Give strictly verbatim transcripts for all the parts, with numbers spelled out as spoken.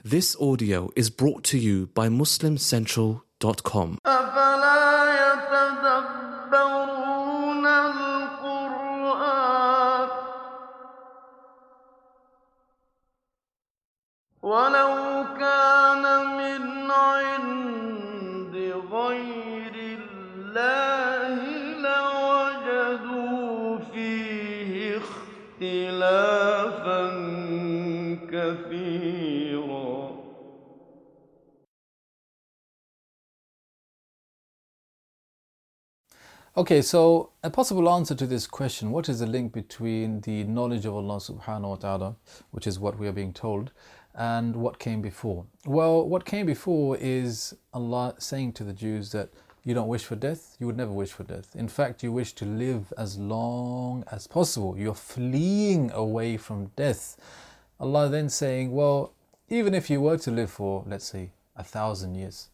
This audio is brought to you by muslim central dot com. أفلا يتدبرون القرآن ولو كان من عند غير الله لوجدوا فيه اختلافا كثيرا. Okay, so a possible answer to this question, what is the link between the knowledge of Allah subhanahu wa ta'ala, which is what we are being told, and what came before? Well, what came before is Allah saying to the Jews that you don't wish for death, you would never wish for death. In fact, you wish to live as long as possible. You're fleeing away from death. Allah then saying, well, even if you were to live for, let's say, a thousand years,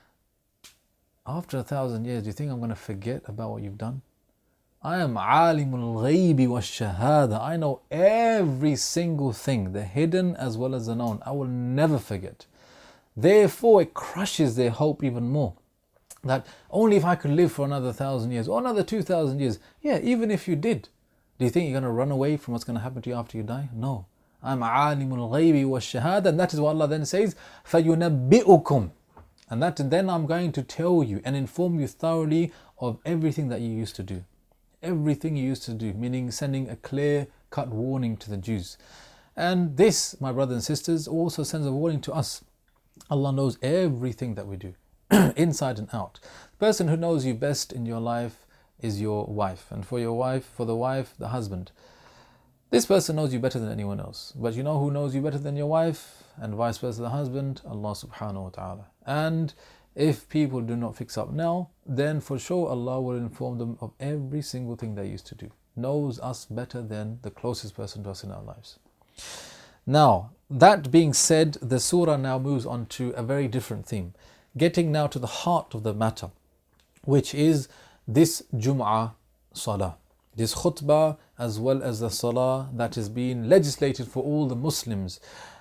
after a thousand years, do you think I'm going to forget about what you've done? I am alimul ghaybi wa shahada. I know every single thing, the hidden as well as the known. I will never forget. Therefore, it crushes their hope even more. That only if I could live for another thousand years or another two thousand years. Yeah, even if you did, do you think you're going to run away from what's going to happen to you after you die? No. I'm alimul ghaybi wa shahada. And that is what Allah then says, فَيُنَبِّئُكُمْ. And that and then I'm going to tell you and inform you thoroughly of everything that you used to do. Everything you used to do, meaning sending a clear-cut warning to the Jews. And this, my brothers and sisters, also sends a warning to us. Allah knows everything that we do, inside and out. The person who knows you best in your life is your wife. And for your wife, for the wife, the husband. This person knows you better than anyone else. But you know who knows you better than your wife? And vice versa the husband? Allah subhanahu wa ta'ala. And if people do not fix up now, then for sure Allah will inform them of every single thing they used to do. Knows us better than the closest person to us in our lives. Now, that being said, the surah now moves on to a very different theme. Getting now to the heart of the matter, which is this Jum'ah Salah. This khutbah as well as the salah that is being legislated for all the Muslims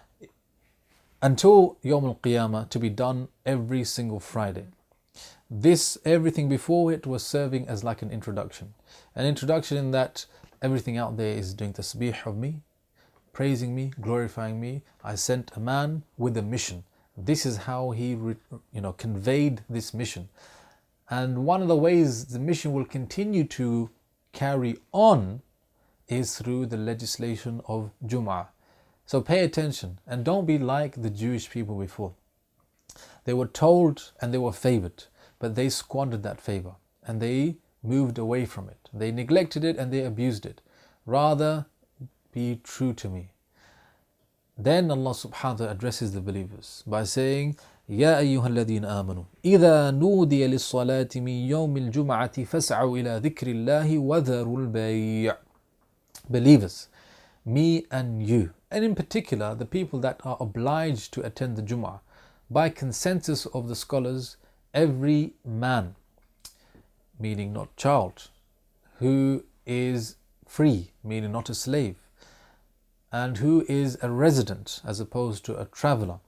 until Yawm al-Qiyamah, to be done every single Friday. This, everything before it was serving as like an introduction. An introduction in that everything out there is doing tasbih of me, praising me, glorifying me. I sent a man with a mission. This is how he you know, conveyed this mission. And one of the ways the mission will continue to carry on is through the legislation of Jum'ah. So pay attention and don't be like the Jewish people before. They were told and they were favored, but they squandered that favor and they moved away from it. They neglected it and they abused it. Rather, be true to me. Then Allah subhanahu wa ta'ala addresses the believers by saying, يا أيها الذين آمنوا إذا نودي للصلاة من يوم الجمعة فاسعوا إلى ذكر الله وذروا البيع. Believers, me and you, and in particular the people that are obliged to attend the Jum'ah, by consensus of the scholars, every man, meaning not child, who is free, meaning not a slave, and who is a resident as opposed to a traveler,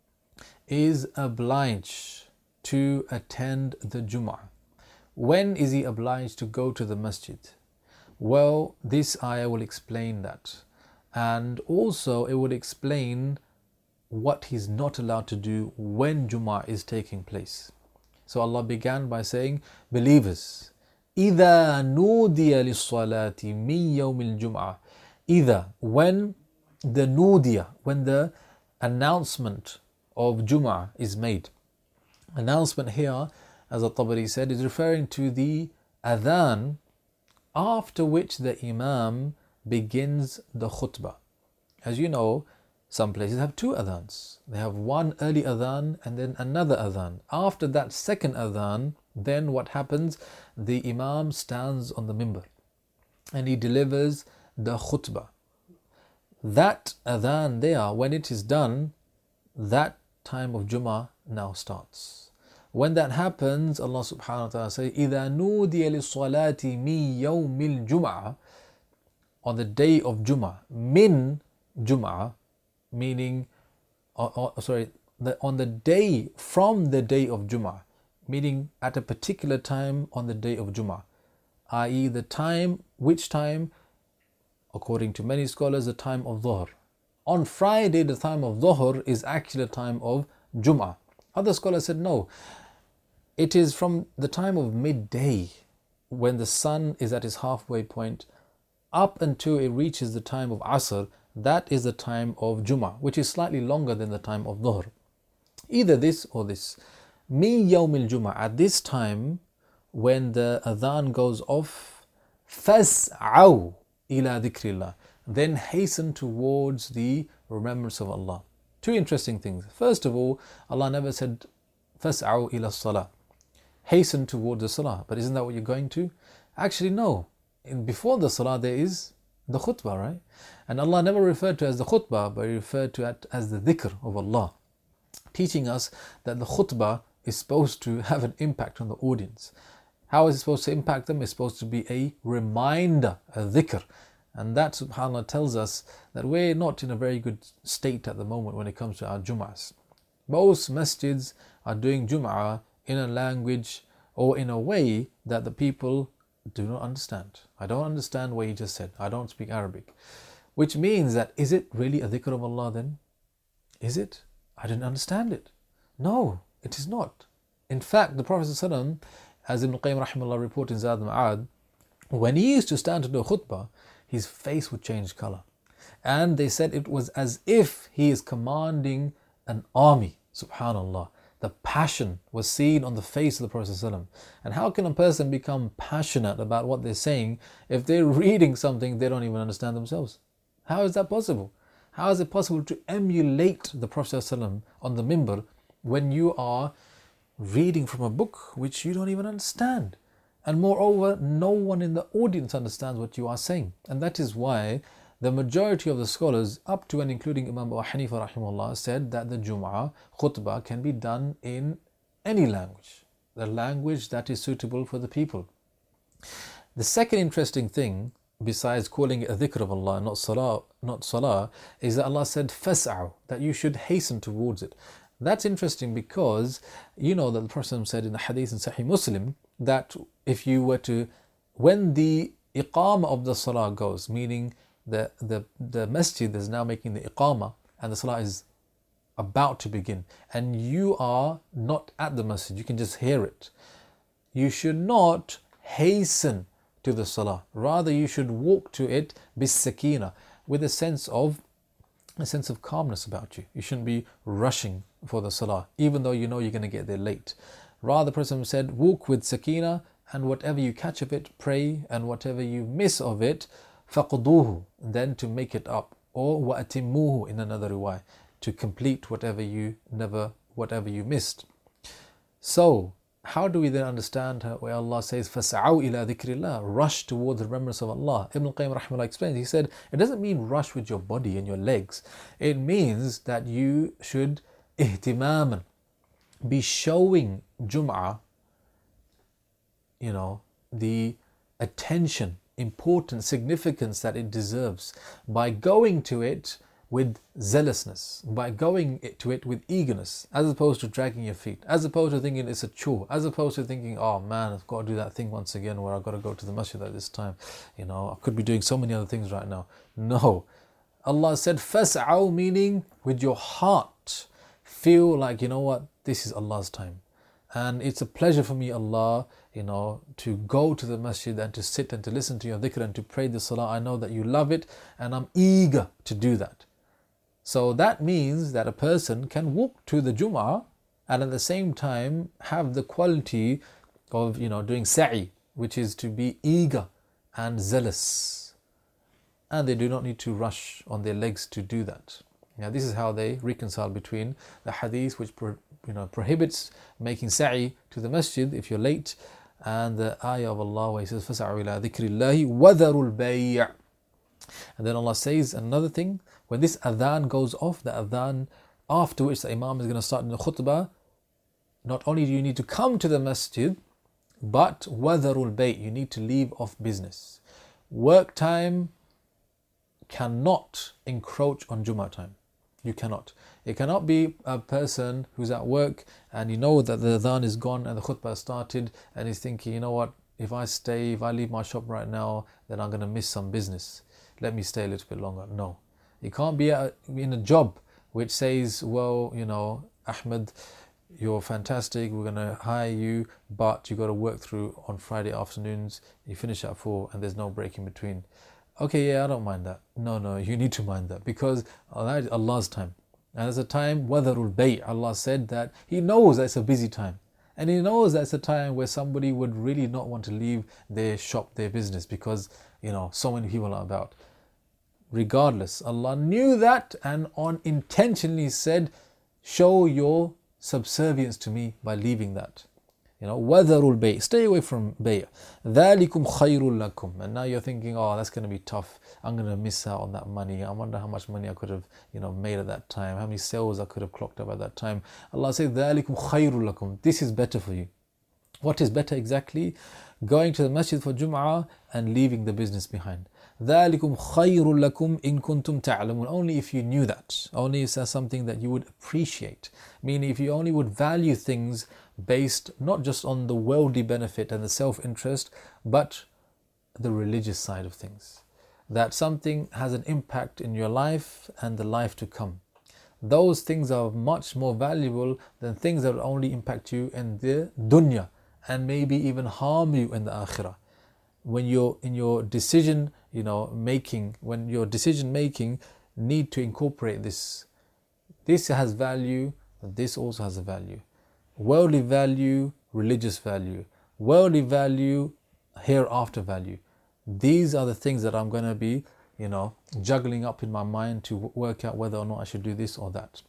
is obliged to attend the Jum'ah. When is he obliged to go to the masjid? Well, this ayah will explain that. And also it would explain what he's not allowed to do when Jum'ah is taking place. So Allah began by saying, believers, إِذَا نُودِيَ لِلصَّلَاةِ مِنْ يَوْمِ الْجُمْعَةِ. Either when the nudiya, when the announcement of Jum'ah is made. Announcement here, as At-Tabari said, is referring to the adhan, after which the Imam begins the khutbah. As you know, some places have two adhans. They have one early adhan and then another adhan. After that second adhan, then what happens? The Imam stands on the mimbar and he delivers the khutbah. That adhan there, when it is done, that time of Jummah now starts. When that happens, Allah subhanahu wa ta'ala says, إِذَا نُودِيَ لِلصَّلَاةِ مِنْ يَوْمِ الْجُمْعَةِ. On the day of Jummah, min Jummah, meaning or, or, sorry, the, on the day from the day of Jum'ah, meaning at a particular time on the day of Jum'ah, that is the time, which time? According to many scholars, the time of Dhuhr. On Friday, the time of Dhuhr is actually the time of Jum'ah. Other scholars said no, it is from the time of midday, when the sun is at its halfway point, up until it reaches the time of Asr. That is the time of Jum'ah, which is slightly longer than the time of Dhuhr. Either this or this. Min yawmil Jum'ah, at this time when the adhan goes off, fas'aw ila dhikrillah, then hasten towards the remembrance of Allah. Two interesting things. First of all, Allah never said fas'aw ila salah, hasten towards the salah, but isn't that what you're going to? Actually no, in before the salah there is the khutbah, right? And Allah never referred to as the khutbah, but He referred to it as the dhikr of Allah, teaching us that the khutbah is supposed to have an impact on the audience. How is it supposed to impact them? It's supposed to be a reminder, a dhikr. And that, subhanAllah, tells us that we're not in a very good state at the moment when it comes to our Jum'ahs. Most masjids are doing Jum'ah in a language or in a way that the people do not understand. I don't understand what you just said. I don't speak Arabic. Which means that, is it really a dhikr of Allah then? Is it? I didn't understand it. No, it is not. In fact, the Prophet ﷺ, as Ibn Qayyim rahimahullah reported in Zad al-Ma'ad, when he used to stand to do a khutbah, his face would change color. And they said it was as if he is commanding an army. Subhanallah. The passion was seen on the face of the Prophet ﷺ. And how can a person become passionate about what they're saying if they're reading something they don't even understand themselves? How is that possible? How is it possible to emulate the Prophet ﷺ on the minbar when you are reading from a book which you don't even understand? And moreover, no one in the audience understands what you are saying. And that is why the majority of the scholars, up to and including Imam Abu Hanifa rahimahullah, said that the Jum'ah khutbah can be done in any language, the language that is suitable for the people. The second interesting thing, besides calling it a dhikr of Allah, not salah, not salah, is that Allah said fas'aw, that you should hasten towards it. That's interesting because you know that the Prophet said in the hadith in Sahih Muslim that if you were to, when the iqamah of the salah goes, meaning the, the, the masjid is now making the iqamah and the salah is about to begin and you are not at the masjid, you can just hear it, you should not hasten to the salah. Rather, you should walk to it bis sakina, with a sense of a sense of calmness about you. You shouldn't be rushing for the salah, even though you know you're going to get there late. Rather, the Prophet said, walk with sakina, and whatever you catch of it, pray, and whatever you miss of it, faqduhu, then to make it up, or wa'atimmuhu in another riwayah, to complete whatever you never, whatever you missed. So, how do we then understand where Allah says, فَسَعَوْا إِلَىٰ ذِكْرِ اللَّهِ, rush towards the remembrance of Allah? Ibn Qayyim rahimahullah explains, he said, it doesn't mean rush with your body and your legs. It means that you should ihtimaman, be showing Jum'ah, you know, the attention, importance, significance that it deserves by going to it with zealousness, by going to it with eagerness, as opposed to dragging your feet, as opposed to thinking it's a chore, as opposed to thinking, oh man, I've got to do that thing once again where I've got to go to the masjid at this time. You know, I could be doing so many other things right now. No. Allah said, fas'aw, meaning with your heart. Feel like, you know what, this is Allah's time. And it's a pleasure for me, Allah, you know, to go to the masjid and to sit and to listen to your dhikr and to pray the salah. I know that you love it and I'm eager to do that. So that means that a person can walk to the Jum'ah and at the same time have the quality of, you know, doing sa'i, which is to be eager and zealous. And they do not need to rush on their legs to do that. Now, this is how they reconcile between the hadith which pro, you know, prohibits making sa'i to the masjid if you're late, and the ayah of Allah where He says, فَسَعُوا إِلَىٰ ذِكْرِ اللَّهِ وَذَرُوا الْبَيْعَ. And then Allah says another thing, when this adhan goes off, the adhan after which the Imam is going to start in the khutbah, not only do you need to come to the masjid, but وَذَرُوا الْبَيْعَ, you need to leave off business. Work time cannot encroach on Jummah time. You cannot. It cannot be a person who's at work and you know that the adhan is gone and the khutbah started and he's thinking, you know what, if I stay, if I leave my shop right now, then I'm going to miss some business. Let me stay a little bit longer. No. You can't be a, in a job which says, well, you know, Ahmed, you're fantastic, we're going to hire you, but you got to work through on Friday afternoons, you finish at four and there's no break in between. Okay, yeah, I don't mind that. No, no, you need to mind that because that is Allah's time. And there's a time, wadarul bay', Allah said that He knows that it's a busy time. And He knows that's a time where somebody would really not want to leave their shop, their business, because, you know, so many people are about. Regardless, Allah knew that and on intentionally said, show your subservience to me by leaving that. You know, وَذَرُوا الْبَيْءِ, stay away from bay'. ذَلِكُمْ خَيْرٌ لَكُمْ. And now you're thinking, oh, that's going to be tough. I'm going to miss out on that money. I wonder how much money I could have, you know, made at that time. How many sales I could have clocked up at that time. Allah says, ذَلِكُمْ خَيْرٌ لَكُمْ. This is better for you. What is better exactly? Going to the masjid for Jum'ah and leaving the business behind. ذَلِكُمْ خَيْرٌ لَكُمْ إِن كُنْتُمْ تَعْلَمُونَ. Only if you knew that. Only if that's something that you would appreciate. Meaning if you only would value things based not just on the worldly benefit and the self-interest, but the religious side of things. That something has an impact in your life and the life to come. Those things are much more valuable than things that will only impact you in the dunya and maybe even harm you in the akhirah. When you're in your decision, you know, making, when your decision making need to incorporate this. This has value, this also has a value. Worldly value, religious value. Worldly value, hereafter value. These are the things that I'm going to be, you know, juggling up in my mind to work out whether or not I should do this or that.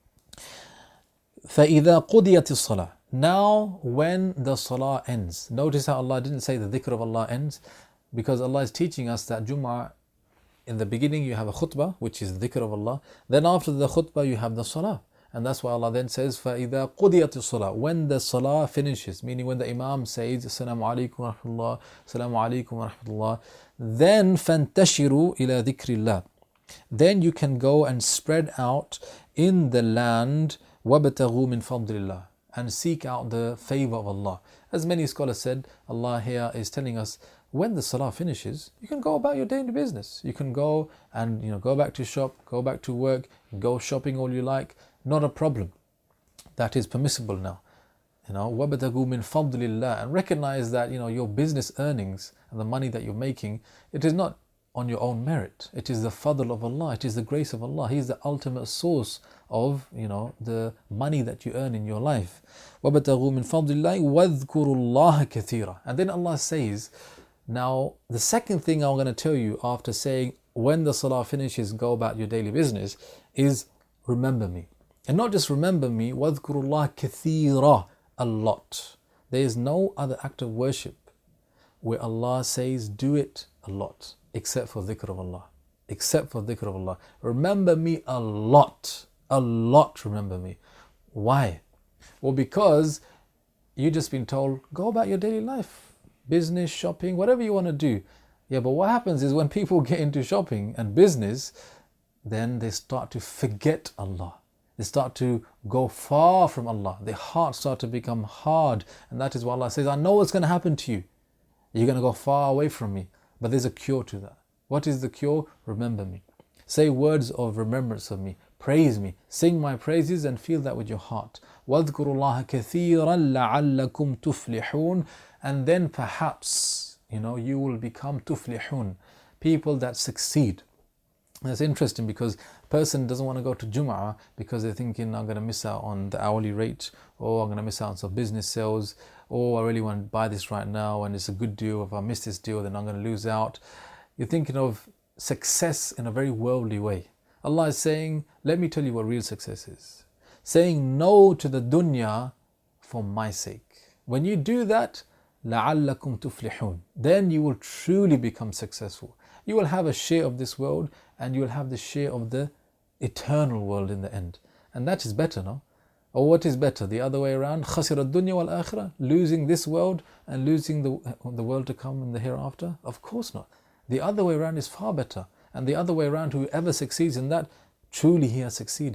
فَإِذَا قُضِيَتِ الصَّلَاةِ. Now when the salah ends. Notice how Allah didn't say the dhikr of Allah ends, because Allah is teaching us that Jum'ah, in the beginning you have a khutbah, which is the dhikr of Allah. Then after the khutbah you have the salah. And that's why Allah then says, فَإِذَا قُضِيَتِ الصَّلَاةِ. When the salah finishes, meaning when the imam says, Assalamu alaikum wa rahmatullah, Assalamu alaikum wa rahmatullah, then فَانْتَشِرُوا إِلَى ذِكْرِ اللَّهِ. Then you can go and spread out in the land, وَابْتَغُوا مِنْ فَضْلِ اللَّهِ, and seek out the favor of Allah. As many scholars said, Allah here is telling us, when the salah finishes, you can go about your daily business. You can go and, you know, go back to shop, go back to work, go shopping all you like. Not a problem. That is permissible now. You know, وَابْتَغُوا مِنْ فَضْلِ اللَّهِ, and recognize that, you know, your business earnings and the money that you're making, it is not on your own merit. It is the fadl of Allah. It is the grace of Allah. He is the ultimate source of, you know, the money that you earn in your life. وَابْتَغُوا مِنْ فَضْلِ اللَّهِ وَاذْكُرُوا اللَّهَ كَثِيرًا. And then Allah says, now the second thing I'm going to tell you after saying when the salah finishes, go about your daily business, is remember me. And not just remember me, وَاذْكُرُوا اللَّهَ كَثِيرًا, a lot. There is no other act of worship where Allah says do it a lot, except for dhikr of Allah. Except for dhikr of Allah. Remember me a lot. A lot remember me. Why? Well, because you've just been told, go about your daily life. Business, shopping, whatever you want to do. Yeah, but what happens is when people get into shopping and business, then they start to forget Allah. They start to go far from Allah. Their hearts start to become hard. And that is why Allah says, I know what's going to happen to you. You're going to go far away from me. But there's a cure to that. What is the cure? Remember me. Say words of remembrance of me. Praise me. Sing my praises and feel that with your heart. وَاذْكُرُوا اللَّهَ كَثِيرًا لَعَلَّكُمْ تُفْلِحُونَ. And then perhaps, you know, you will become tuflihun, people that succeed. That's interesting because a person doesn't want to go to Jum'ah because they're thinking, I'm going to miss out on the hourly rate, or I'm going to miss out on some business sales, or I really want to buy this right now and it's a good deal. If I miss this deal, then I'm going to lose out. You're thinking of success in a very worldly way. Allah is saying, let me tell you what real success is. Saying no to the dunya for my sake. When you do that, لَعَلَّكُمْ تُفْلِحُونَ, then you will truly become successful. You will have a share of this world and you will have the share of the eternal world in the end. And that is better, no? Or what is better? The other way around, خَسِرَ الدُّنْيَا وَالْآخِرَةِ, losing this world and losing the, the world to come in the hereafter? Of course not. The other way around is far better. And the other way around, whoever succeeds in that, truly he has succeeded.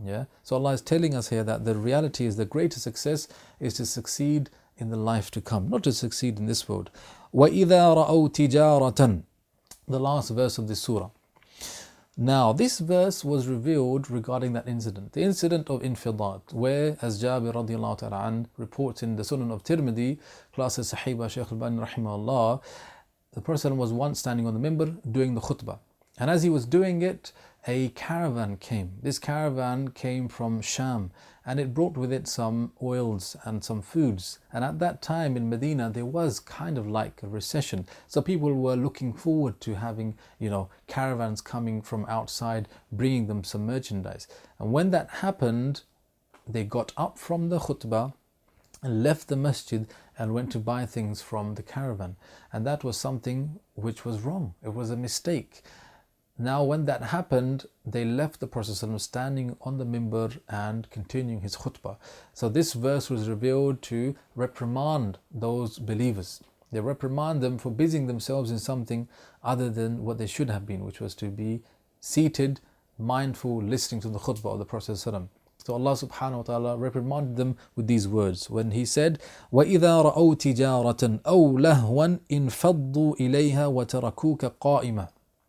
Yeah. So Allah is telling us here that the reality is the greatest success is to succeed in the life to come, not to succeed in this world. وَإِذَا رَأَوْا تِجَارَةً, the last verse of this surah. Now, this verse was revealed regarding that incident, the incident of Infidad, where, as Jabir radiallahu ta'ala an reports in the Sunan of Tirmidhi, classes Sahih by Shaykh al-Bani rahimahullah, the Prophet was once standing on the minbar doing the khutbah. And as he was doing it, a caravan came. This caravan came from Sham, and it brought with it some oils and some foods. And at that time in Medina, there was kind of like a recession. So people were looking forward to having, you know, caravans coming from outside, bringing them some merchandise. And when that happened, they got up from the khutbah and left the masjid and went to buy things from the caravan. And that was something which was wrong. It was a mistake. Now, when that happened, they left the Prophet standing on the minbar and continuing his khutbah. So this verse was revealed to reprimand those believers. They reprimand them for busying themselves in something other than what they should have been, which was to be seated, mindful, listening to the khutbah of the Prophet. So Allah subhanahu wa ta'ala reprimanded them with these words when he said, وَإِذَا رَأَوْا تِجَارَةً أَوْ لَهْوًا انْفَضُّوا إِلَيْهَا وَتَرَكُوكَ قَائِمًا.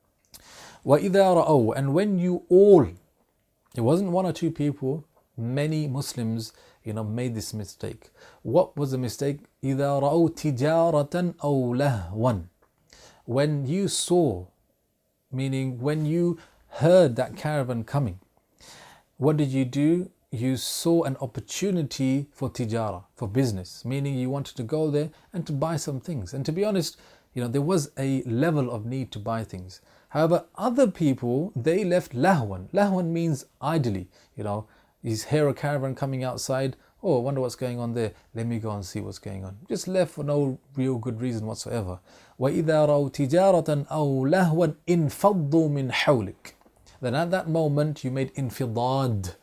وَإِذَا رَأَوْا, and when you all, it wasn't one or two people, many Muslims, you know, made this mistake. What was the mistake? إِذَا رَأَوْا تِجَارَةً أَوْ لَهْوًا, when you saw, meaning when you heard that caravan coming, what did you do? You saw an opportunity for tijara, for business, meaning you wanted to go there and to buy some things. And to be honest, you know, there was a level of need to buy things. However, other people, they left lahwan. Lahwan means idly. You know, you hear a caravan coming outside. Oh, I wonder what's going on there. Let me go and see what's going on. Just left for no real good reason whatsoever. وَإِذَا رَوْا تِجَارَةً أَوْ لَهْوًا انْفَضُّوا مِنْ حَوْلِكَ. Then at that moment you made infidad.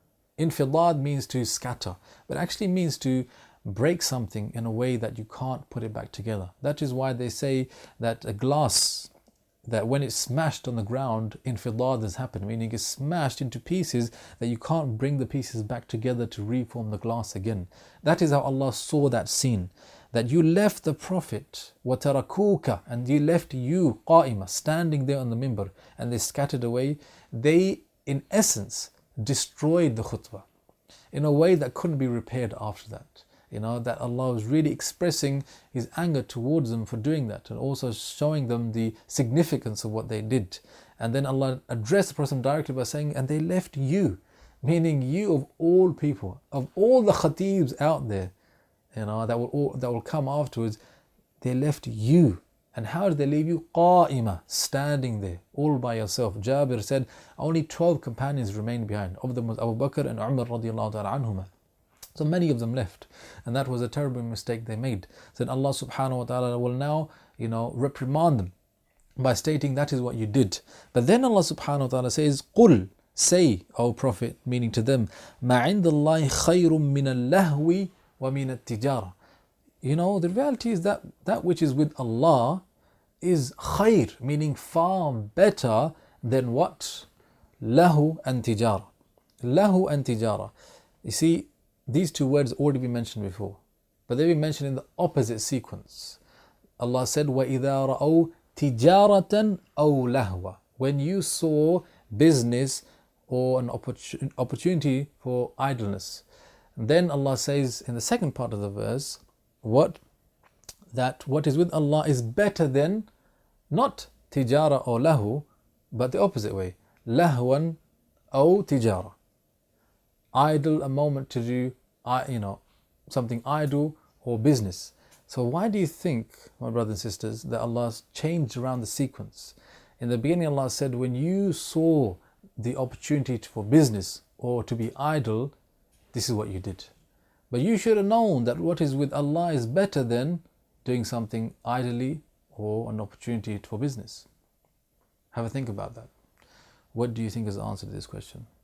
Infidad means to scatter, but actually means to break something in a way that you can't put it back together. That is why they say that a glass, that when it's smashed on the ground, infidad has happened, meaning it's smashed into pieces that you can't bring the pieces back together to reform the glass again. That is how Allah saw that scene, that you left the Prophet, وَتَرَكُوكَ, and you left you, قَائِمَةً, standing there on the minbar, and they scattered away. They, in essence, destroyed the khutbah in a way that couldn't be repaired after that. You know, that Allah was really expressing His anger towards them for doing that, and also showing them the significance of what they did. And then Allah addressed the person directly by saying, and they left you, meaning you of all people, of all the khatibs out there, you know, that will all, that will come afterwards, they left you. And how did they leave you? Qa'ima, standing there, all by yourself. Jabir said, only twelve companions remained behind. Of them was Abu Bakr and Umar radiallahu ta'ala anhuma. So many of them left, and that was a terrible mistake they made. So Allah subhanahu wa ta'ala will now, you know, reprimand them by stating that is what you did. But then Allah subhanahu wa ta'ala says, قُل, say, O Prophet, meaning to them, مَا عِنْدَ اللَّهِ خَيْرٌ مِنَ اللَّهْوِ وَمِنَ التِّجَارَةِ. You know, the reality is that that which is with Allah is khair, meaning far better than what? Lahu and tijara. Lahu and tijara. You see, these two words already been mentioned before, but they've been mentioned in the opposite sequence. Allah said, وَإِذَا رَأَوْا تِجَارَةً أَوْ لَهْوًا, when you saw business or an opportun- opportunity for idleness. And then Allah says in the second part of the verse, what? That what is with Allah is better than not tijara or lahu, but the opposite way. Lahwan or tijara. Idle, a moment to do, you know, something idle or business. So why do you think, my brothers and sisters, that Allah changed around the sequence? In the beginning, Allah said, when you saw the opportunity for business or to be idle, this is what you did. But you should have known that what is with Allah is better than doing something idly or an opportunity for business. Have a think about that. What do you think is the answer to this question?